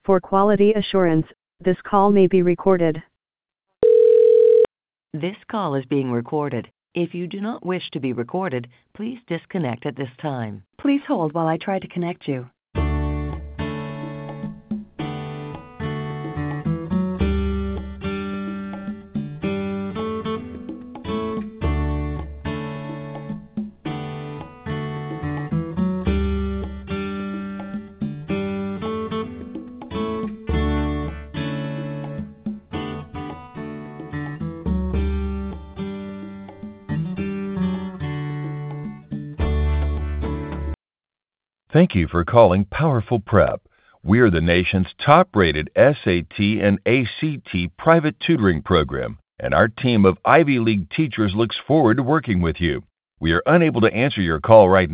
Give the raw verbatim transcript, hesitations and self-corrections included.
For quality assurance, this call may be recorded. This call is being recorded. If you do not wish to be recorded, please disconnect at this time. Please hold while I try to connect you. Thank you for calling Powerful Prep. We are the nation's top-rated S A T and A C T private tutoring program, and our team of Ivy League teachers looks forward to working with you. We are unable to answer your call right now.